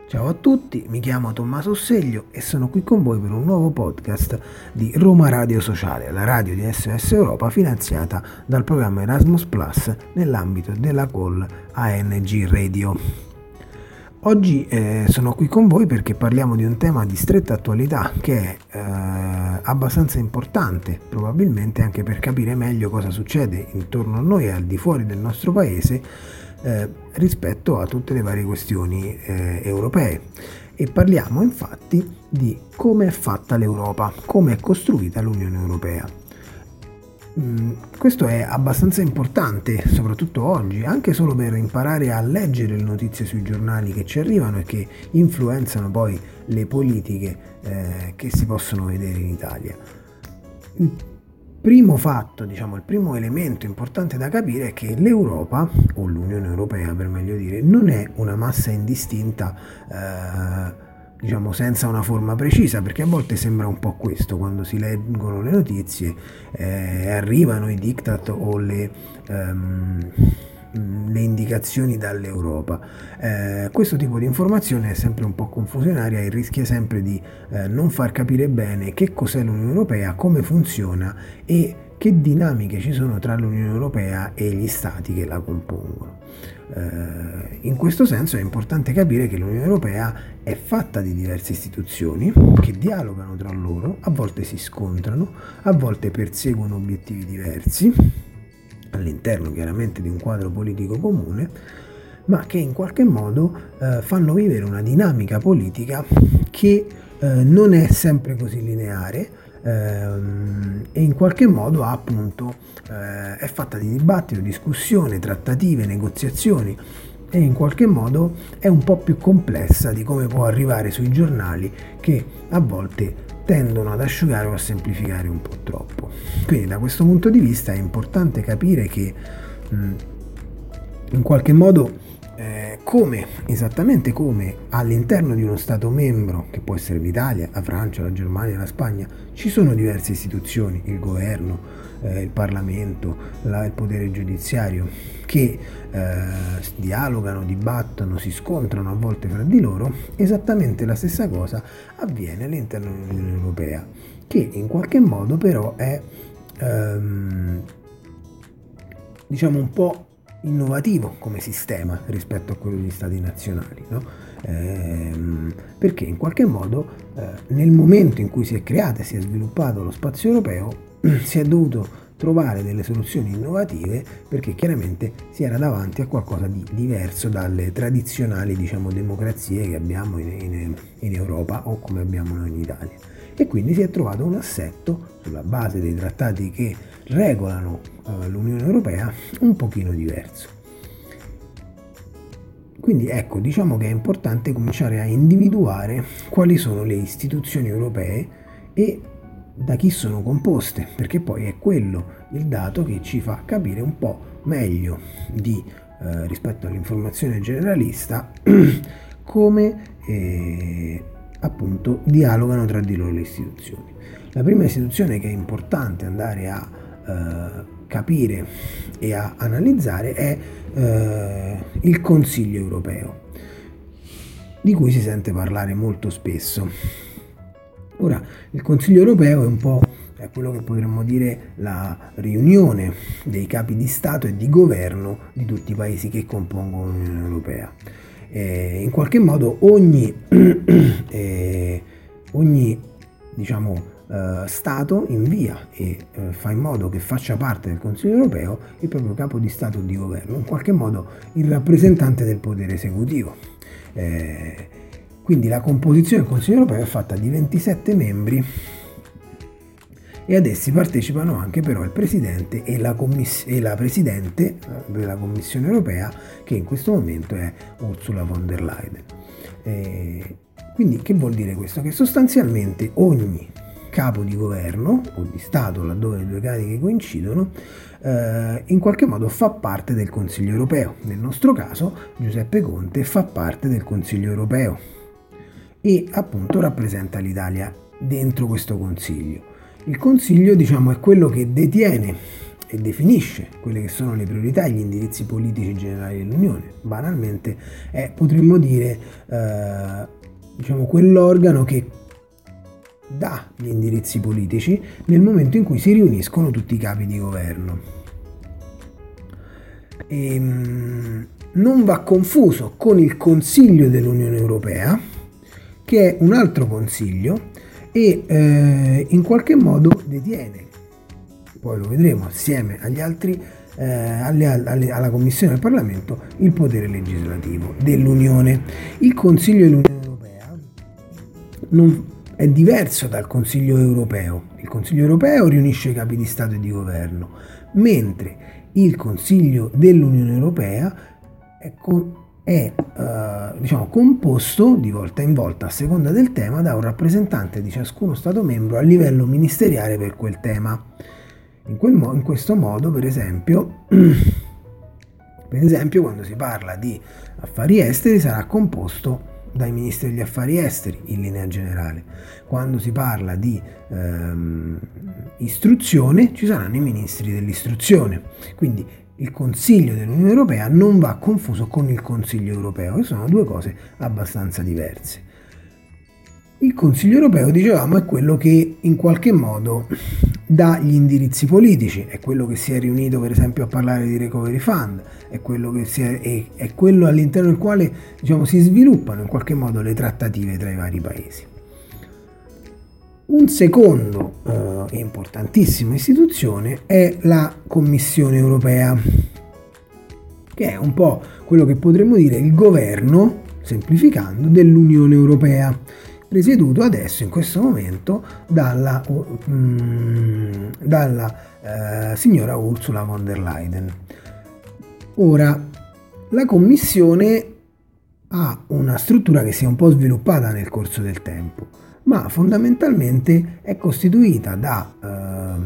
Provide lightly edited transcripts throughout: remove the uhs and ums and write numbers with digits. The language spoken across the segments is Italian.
Ciao a tutti, mi chiamo Tommaso Osseglio e sono qui con voi per un nuovo podcast di Roma Radio Sociale, la radio di SOS Europa finanziata dal programma Erasmus Plus nell'ambito della call ANG Radio. Oggi sono qui con voi perché parliamo di un tema di stretta attualità che è abbastanza importante, probabilmente anche per capire meglio cosa succede intorno a noi e al di fuori del nostro paese rispetto a tutte le varie questioni europee. E parliamo infatti di come è fatta l'Europa, come è costruita l'Unione Europea. Questo è abbastanza importante, soprattutto oggi, anche solo per imparare a leggere le notizie sui giornali che ci arrivano e che influenzano poi le politiche che si possono vedere in Italia. Il primo fatto, il primo elemento importante da capire è che l'Europa, o l'Unione Europea per meglio dire, non è una massa indistinta senza una forma precisa, perché a volte sembra un po' questo quando si leggono le notizie, arrivano i diktat o le indicazioni dall'Europa. Questo tipo di informazione è sempre un po' confusionaria e rischia sempre di non far capire bene che cos'è l'Unione Europea, come funziona e che dinamiche ci sono tra l'Unione Europea e gli stati che la compongono. In questo senso è importante capire che l'Unione Europea è fatta di diverse istituzioni che dialogano tra loro, a volte si scontrano, a volte perseguono obiettivi diversi, all'interno chiaramente di un quadro politico comune, ma che in qualche modo fanno vivere una dinamica politica che non è sempre così lineare e in qualche modo è fatta di dibattito, discussione, trattative, negoziazioni e in qualche modo è un po' più complessa di come può arrivare sui giornali che a volte tendono ad asciugare o a semplificare un po' troppo. Quindi da questo punto di vista è importante capire che in qualche modo esattamente come all'interno di uno Stato membro, che può essere l'Italia, la Francia, la Germania, la Spagna, ci sono diverse istituzioni, il governo, il Parlamento, il potere giudiziario, che dialogano, dibattono, si scontrano a volte fra di loro. Esattamente la stessa cosa avviene all'interno dell'Unione Europea, che in qualche modo però è un po' innovativo come sistema rispetto a quello degli stati nazionali, no? Perché in qualche modo nel momento in cui si è creato e si è sviluppato lo spazio europeo si è dovuto trovare delle soluzioni innovative, perché chiaramente si era davanti a qualcosa di diverso dalle tradizionali democrazie che abbiamo in Europa o come abbiamo noi in Italia, e quindi si è trovato un assetto sulla base dei trattati che regolano l'Unione Europea un pochino diverso. Quindi ecco, che è importante cominciare a individuare quali sono le istituzioni europee e da chi sono composte, perché poi è quello il dato che ci fa capire un po' meglio rispetto all'informazione generalista come appunto dialogano tra di loro le istituzioni. La prima istituzione che è importante andare a capire e a analizzare è il Consiglio europeo, di cui si sente parlare molto spesso. Ora, il Consiglio europeo è quello che potremmo dire la riunione dei capi di Stato e di governo di tutti i paesi che compongono l'Unione Europea. In qualche modo ogni Stato invia e fa in modo che faccia parte del Consiglio europeo il proprio capo di Stato o di governo, in qualche modo il rappresentante del potere esecutivo. Quindi la composizione del Consiglio europeo è fatta di 27 membri e ad essi partecipano anche però il Presidente e la Presidente della Commissione europea, che in questo momento è Ursula von der Leyen. Quindi che vuol dire questo? Che sostanzialmente ogni capo di governo o di Stato, laddove le due cariche coincidono, in qualche modo fa parte del Consiglio europeo. Nel nostro caso Giuseppe Conte fa parte del Consiglio europeo e appunto rappresenta l'Italia dentro questo Consiglio. Il Consiglio è quello che detiene e definisce quelle che sono le priorità e gli indirizzi politici generali dell'Unione. Banalmente potremmo dire quell'organo che dà gli indirizzi politici nel momento in cui si riuniscono tutti i capi di governo. Non va confuso con il Consiglio dell'Unione Europea, che è un altro consiglio e in qualche modo detiene, poi lo vedremo assieme agli altri, alla Commissione del Parlamento, il potere legislativo dell'Unione. Il Consiglio dell'Unione Europea è diverso dal Consiglio europeo. Il Consiglio europeo riunisce i capi di Stato e di governo, mentre il Consiglio dell'Unione Europea è composto di volta in volta, a seconda del tema, da un rappresentante di ciascuno Stato membro a livello ministeriale per quel tema. In questo modo, per esempio, quando si parla di affari esteri sarà composto dai ministri degli affari esteri in linea generale. Quando si parla di istruzione ci saranno i ministri dell'istruzione. Quindi il Consiglio dell'Unione Europea non va confuso con il Consiglio europeo, che sono due cose abbastanza diverse. Il Consiglio europeo, dicevamo, è quello che in qualche modo dà gli indirizzi politici, è quello che si è riunito per esempio a parlare di Recovery Fund, è quello all'interno del quale si sviluppano in qualche modo le trattative tra i vari paesi. Un secondo e importantissima istituzione è la Commissione europea, che è un po' quello che potremmo dire il governo, semplificando, dell'Unione Europea, presieduto adesso in questo momento dalla signora Ursula von der Leyen. Ora, la Commissione ha una struttura che si è un po' sviluppata nel corso del tempo, ma fondamentalmente è costituita da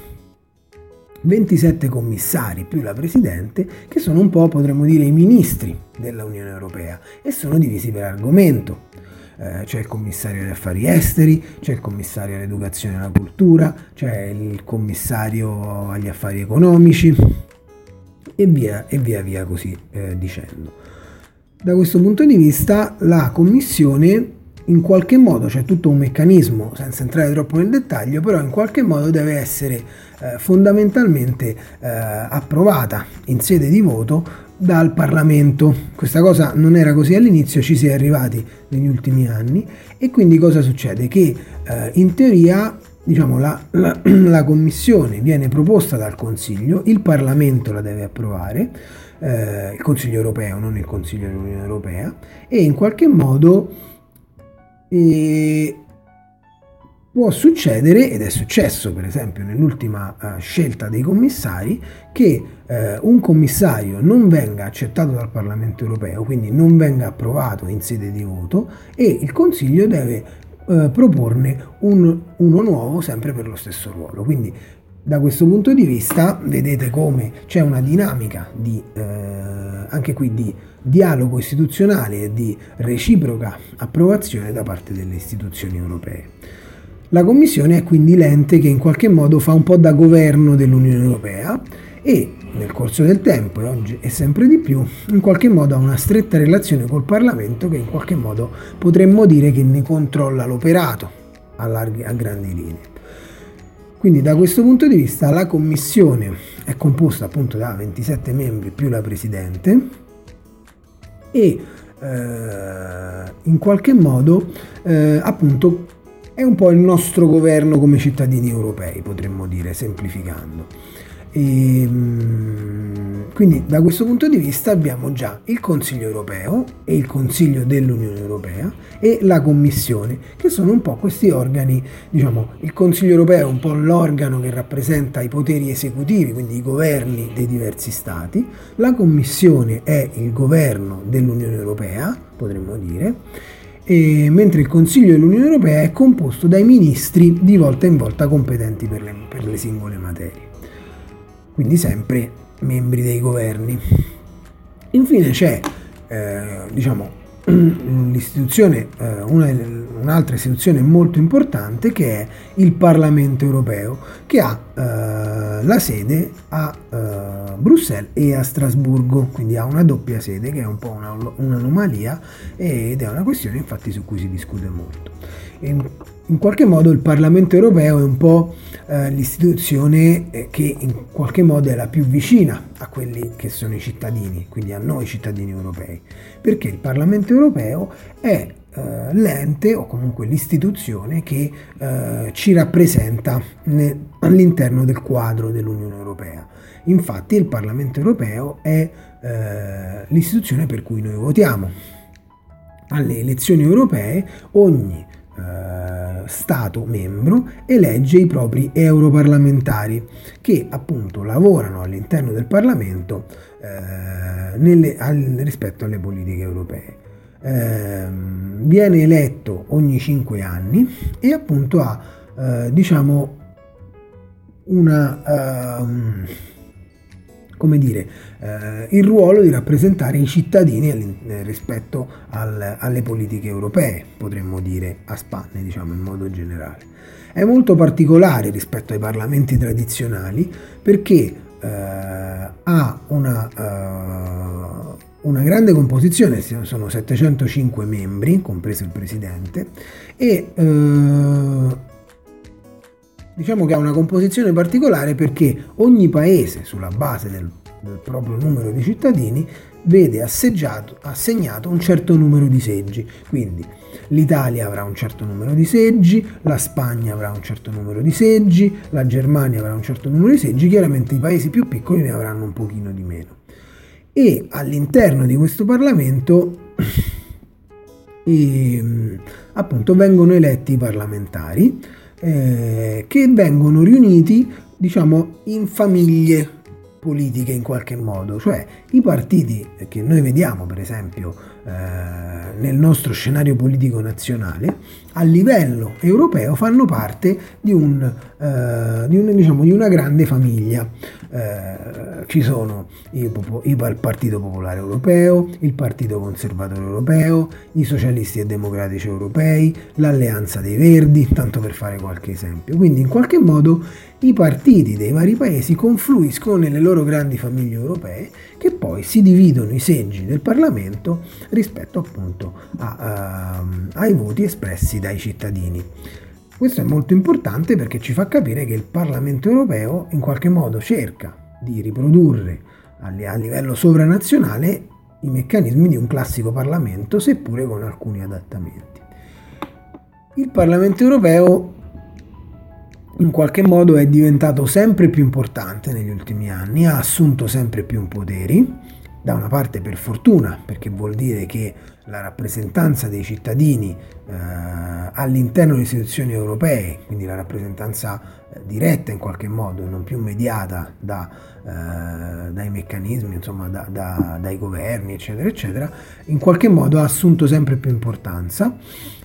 27 commissari più la Presidente, che sono un po', potremmo dire, i ministri della Unione Europea, e sono divisi per argomento. C'è il commissario agli affari esteri, c'è il commissario all'educazione e alla cultura, c'è il commissario agli affari economici e via così dicendo. Da questo punto di vista la Commissione in qualche modo, c'è tutto un meccanismo, senza entrare troppo nel dettaglio, però in qualche modo deve essere fondamentalmente approvata in sede di voto dal Parlamento. Questa cosa non era così all'inizio, ci si è arrivati negli ultimi anni, e quindi cosa succede? Che in teoria la Commissione viene proposta dal Consiglio, il Parlamento la deve approvare, il Consiglio europeo, non il Consiglio dell'Unione Europea, e in qualche modo può succedere, ed è successo per esempio nell'ultima scelta dei commissari, che un commissario non venga accettato dal Parlamento europeo, quindi non venga approvato in sede di voto, e il Consiglio deve proporne uno nuovo sempre per lo stesso ruolo. Quindi da questo punto di vista vedete come c'è una dinamica anche qui di dialogo istituzionale e di reciproca approvazione da parte delle istituzioni europee. La Commissione è quindi l'ente che in qualche modo fa un po' da governo dell'Unione Europea e nel corso del tempo, e oggi è sempre di più, in qualche modo ha una stretta relazione col Parlamento, che in qualche modo potremmo dire che ne controlla l'operato a grandi linee. Quindi da questo punto di vista la Commissione è composta appunto da 27 membri più la Presidente, e in qualche modo appunto è un po' il nostro governo come cittadini europei, potremmo dire, semplificando. Quindi da questo punto di vista abbiamo già il Consiglio europeo e il Consiglio dell'Unione Europea e la Commissione, che sono un po' questi organi. Il Consiglio europeo è un po' l'organo che rappresenta i poteri esecutivi, quindi i governi dei diversi stati. La Commissione è il governo dell'Unione Europea, potremmo dire, mentre il Consiglio dell'Unione Europea è composto dai ministri di volta in volta competenti per le singole materie, quindi sempre membri dei governi. Infine c'è l'istituzione, un'altra istituzione molto importante, che è il Parlamento europeo, che ha la sede a Bruxelles e a Strasburgo, quindi ha una doppia sede, che è un po' un'anomalia, ed è una questione infatti su cui si discute molto. In qualche modo il Parlamento europeo è un po' l'istituzione che in qualche modo è la più vicina a quelli che sono i cittadini, quindi a noi cittadini europei, perché il Parlamento europeo è l'ente o comunque l'istituzione che ci rappresenta all'interno del quadro dell'Unione Europea. Infatti il Parlamento europeo è l'istituzione per cui noi votiamo. Alle elezioni europee ogni Stato membro elegge i propri europarlamentari, che appunto lavorano all'interno del Parlamento rispetto alle politiche europee. Viene eletto ogni 5 anni e appunto ha diciamo il ruolo di rappresentare i cittadini rispetto alle politiche europee, potremmo dire a spanne, diciamo in modo generale. È molto particolare rispetto ai parlamenti tradizionali perché ha una grande composizione, sono 705 membri, compreso il presidente, e diciamo che ha una composizione particolare perché ogni paese, sulla base del proprio numero di cittadini, vede assegnato un certo numero di seggi. Quindi l'Italia avrà un certo numero di seggi, la Spagna avrà un certo numero di seggi, la Germania avrà un certo numero di seggi, chiaramente i paesi più piccoli ne avranno un pochino di meno. E all'interno di questo Parlamento appunto vengono eletti i parlamentari, che vengono riuniti, diciamo, in famiglie politiche in qualche modo, cioè i partiti che noi vediamo per esempio nel nostro scenario politico nazionale a livello europeo fanno parte di una grande famiglia. Ci sono il Partito Popolare Europeo, il Partito Conservatore Europeo, i Socialisti e Democratici Europei, l'Alleanza dei Verdi, tanto per fare qualche esempio. Quindi in qualche modo i partiti dei vari paesi confluiscono nelle loro grandi famiglie europee, che poi si dividono i seggi del Parlamento rispetto appunto ai voti espressi dai cittadini. Questo è molto importante perché ci fa capire che il Parlamento europeo in qualche modo cerca di riprodurre a livello sovranazionale i meccanismi di un classico Parlamento, seppure con alcuni adattamenti. Il Parlamento europeo in qualche modo è diventato sempre più importante negli ultimi anni, ha assunto sempre più poteri, da una parte per fortuna, perché vuol dire che la rappresentanza dei cittadini all'interno delle istituzioni europee, quindi la rappresentanza diretta in qualche modo e non più mediata dai meccanismi, insomma dai governi eccetera eccetera, in qualche modo ha assunto sempre più importanza.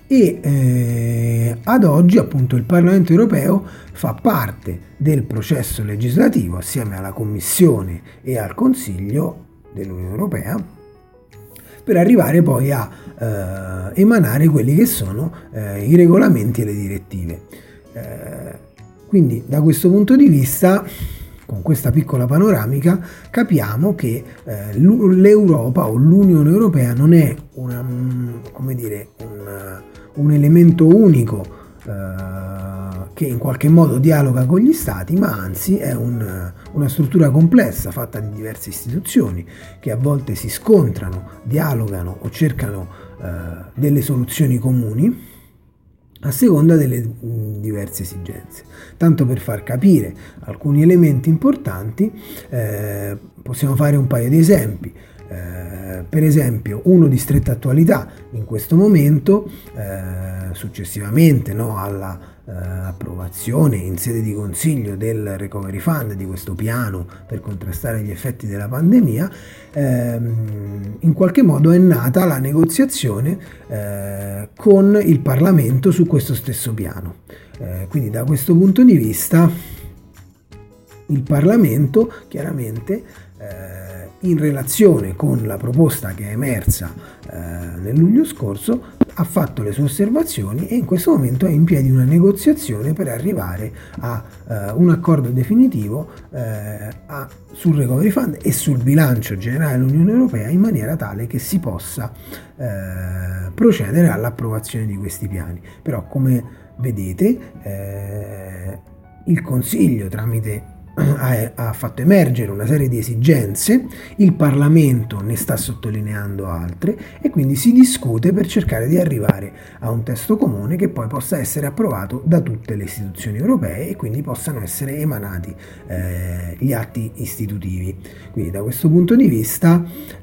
E ad oggi appunto il Parlamento europeo fa parte del processo legislativo assieme alla Commissione e al Consiglio dell'Unione Europea per arrivare poi a emanare quelli che sono i regolamenti e le direttive. Quindi da questo punto di vista, con questa piccola panoramica, capiamo che l'Europa o l'Unione Europea non è un elemento unico che in qualche modo dialoga con gli stati, ma anzi è una struttura complessa fatta di diverse istituzioni che a volte si scontrano, dialogano o cercano delle soluzioni comuni a seconda delle diverse esigenze. Tanto per far capire alcuni elementi importanti, possiamo fare un paio di esempi. Per esempio uno di stretta attualità in questo momento, successivamente alla approvazione in sede di Consiglio del Recovery Fund, di questo piano per contrastare gli effetti della pandemia, in qualche modo è nata la negoziazione con il Parlamento su questo stesso piano. Quindi da questo punto di vista il Parlamento chiaramente in relazione con la proposta che è emersa nel luglio scorso, ha fatto le sue osservazioni e in questo momento è in piedi una negoziazione per arrivare a un accordo definitivo sul Recovery Fund e sul bilancio generale dell'Unione Europea, in maniera tale che si possa procedere all'approvazione di questi piani. Però, come vedete, il Consiglio ha fatto emergere una serie di esigenze, il Parlamento ne sta sottolineando altre e quindi si discute per cercare di arrivare a un testo comune che poi possa essere approvato da tutte le istituzioni europee e quindi possano essere emanati gli atti istitutivi. Quindi da questo punto di vista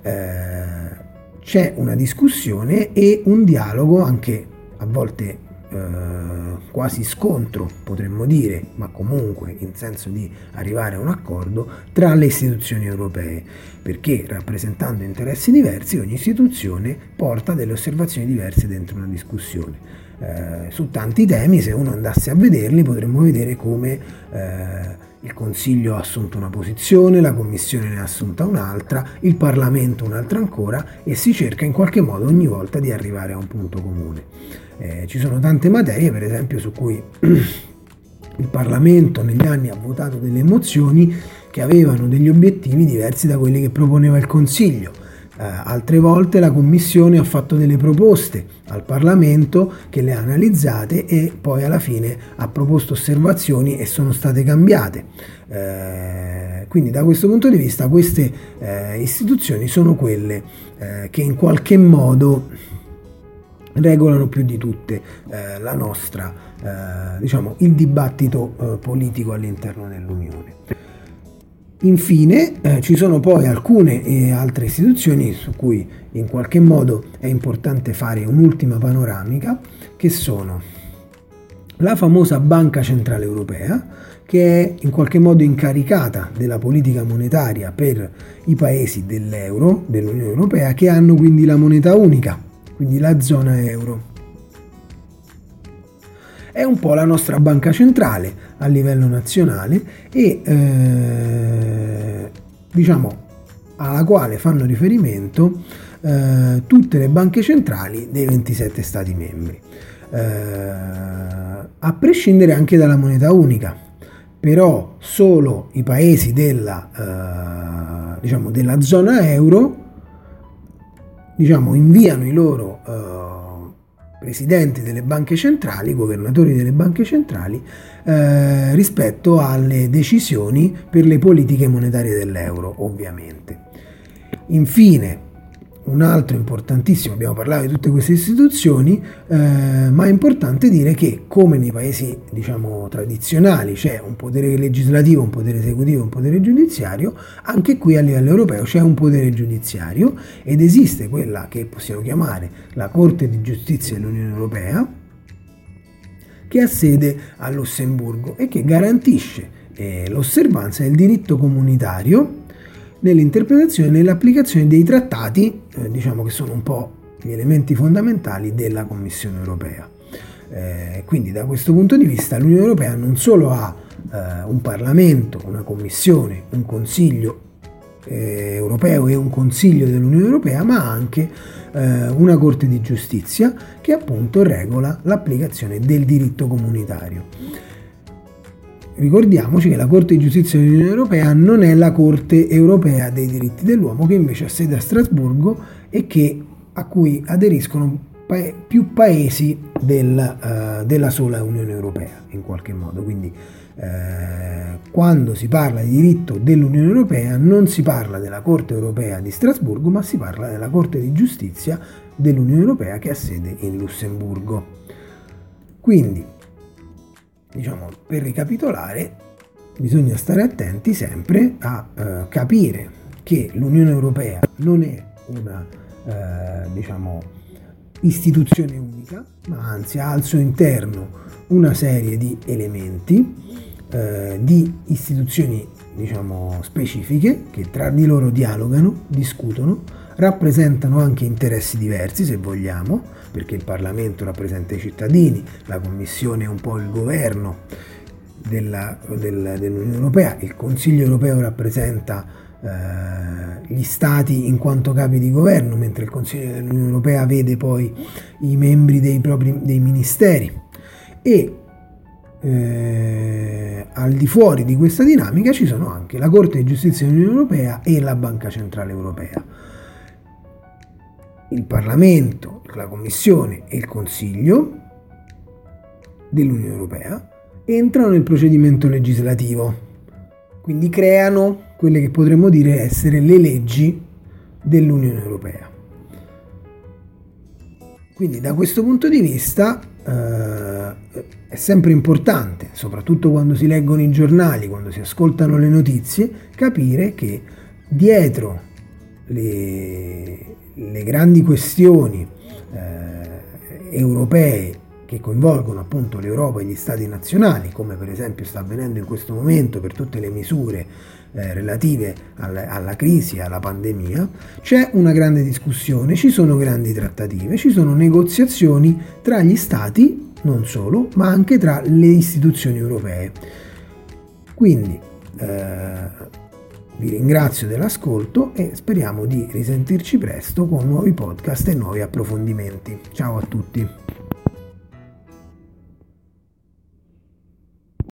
c'è una discussione e un dialogo, anche a volte quasi scontro, potremmo dire, ma comunque in senso di arrivare a un accordo tra le istituzioni europee, perché rappresentando interessi diversi ogni istituzione porta delle osservazioni diverse dentro una discussione. Su tanti temi, se uno andasse a vederli, potremmo vedere come il Consiglio ha assunto una posizione, la Commissione ne ha assunta un'altra, il Parlamento un'altra ancora, e si cerca in qualche modo ogni volta di arrivare a un punto comune. Ci sono tante materie, per esempio, su cui il Parlamento negli anni ha votato delle mozioni che avevano degli obiettivi diversi da quelli che proponeva il Consiglio. Altre volte la Commissione ha fatto delle proposte al Parlamento che le ha analizzate e poi alla fine ha proposto osservazioni e sono state cambiate. Quindi da questo punto di vista queste istituzioni sono quelle che in qualche modo regolano più di tutte la nostra, il dibattito politico all'interno dell'Unione. Infine ci sono poi alcune altre istituzioni su cui in qualche modo è importante fare un'ultima panoramica, che sono la famosa Banca Centrale Europea, che è in qualche modo incaricata della politica monetaria per i paesi dell'euro, dell'Unione Europea, che hanno quindi la moneta unica, quindi la zona euro. È un po' la nostra banca centrale a livello nazionale e alla quale fanno riferimento tutte le banche centrali dei 27 Stati membri, a prescindere anche dalla moneta unica. Però solo i paesi della zona euro inviano i loro presidenti delle banche centrali, governatori delle banche centrali, rispetto alle decisioni per le politiche monetarie dell'euro, ovviamente. Infine, un altro importantissimo, abbiamo parlato di tutte queste istituzioni, ma è importante dire che, come nei paesi tradizionali c'è un potere legislativo, un potere esecutivo, un potere giudiziario, anche qui a livello europeo c'è un potere giudiziario ed esiste quella che possiamo chiamare la Corte di Giustizia dell'Unione Europea, che ha sede a Lussemburgo e che garantisce l'osservanza del diritto comunitario nell'interpretazione e nell'applicazione dei trattati, che sono un po' gli elementi fondamentali della Commissione europea. Quindi da questo punto di vista l'Unione Europea non solo ha un Parlamento, una Commissione, un Consiglio europeo e un Consiglio dell'Unione Europea, ma anche una Corte di Giustizia che appunto regola l'applicazione del diritto comunitario. Ricordiamoci che la Corte di Giustizia dell'Unione Europea non è la Corte Europea dei diritti dell'uomo, che invece ha sede a Strasburgo e a cui aderiscono più paesi della sola Unione Europea, in qualche modo. Quindi quando si parla di diritto dell'Unione Europea non si parla della Corte Europea di Strasburgo, ma si parla della Corte di Giustizia dell'Unione Europea che ha sede in Lussemburgo. Quindi, per ricapitolare, bisogna stare attenti sempre a capire che l'Unione Europea non è una istituzione unica, ma anzi ha al suo interno una serie di elementi, di istituzioni specifiche che tra di loro dialogano, discutono, rappresentano anche interessi diversi, se vogliamo, perché il Parlamento rappresenta i cittadini, la Commissione è un po' il governo dell'Unione Europea, il Consiglio europeo rappresenta gli stati in quanto capi di governo, mentre il Consiglio dell'Unione Europea vede poi i membri dei ministeri. E al di fuori di questa dinamica ci sono anche la Corte di Giustizia dell'Unione Europea e la Banca Centrale Europea. Il Parlamento, la Commissione e il Consiglio dell'Unione Europea entrano nel procedimento legislativo, quindi creano quelle che potremmo dire essere le leggi dell'Unione Europea. Quindi da questo punto di vista è sempre importante, soprattutto quando si leggono i giornali, quando si ascoltano le notizie, capire che dietro le grandi questioni europee che coinvolgono appunto l'Europa e gli stati nazionali, come per esempio sta avvenendo in questo momento per tutte le misure relative alla crisi e alla pandemia, c'è una grande discussione, ci sono grandi trattative, ci sono negoziazioni tra gli stati, non solo, ma anche tra le istituzioni europee. Quindi vi ringrazio dell'ascolto e speriamo di risentirci presto con nuovi podcast e nuovi approfondimenti. Ciao a tutti!